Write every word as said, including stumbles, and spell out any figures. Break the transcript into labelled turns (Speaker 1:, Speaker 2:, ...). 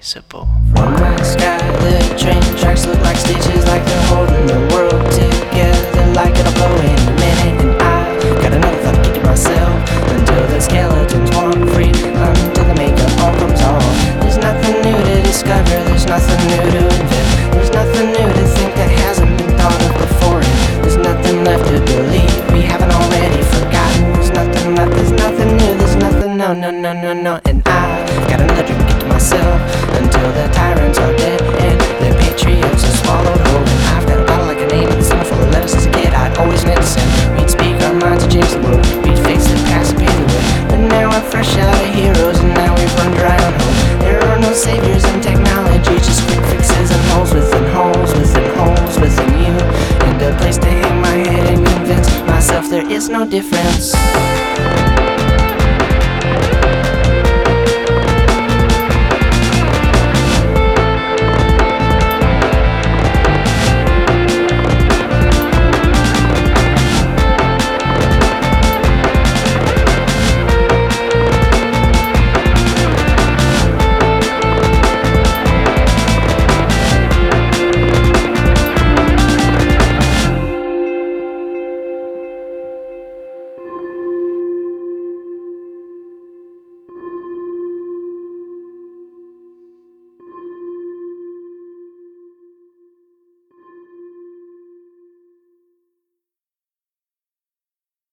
Speaker 1: irreplaceable.
Speaker 2: From my sky, the train tracks look like stitches, like they're holding the world together, like it'll blow in a minute. And I got another thought to keep to myself until the skeletons walk free, until the makeup all comes off. There's nothing new to discover, there's nothing new to invent, there's nothing new to think that hasn't been thought of before. And there's nothing left to believe we haven't already forgotten. There's nothing left, there's nothing new, there's nothing, no, no, no, no, no. And I got another drink to get to myself until the tyrants are dead and the patriots are swallowed whole. And I've got a bottle like a name and a summer full of letters. As a kid I'd always meant to send, we'd speak our minds to change the world, we'd face the past and pave the way. But now we're fresh out of heroes and now we've run dry on hope. There are no saviors in technology, just quick fixes and holes within holes within holes within you, and a place to hang my head and convince myself there is no difference.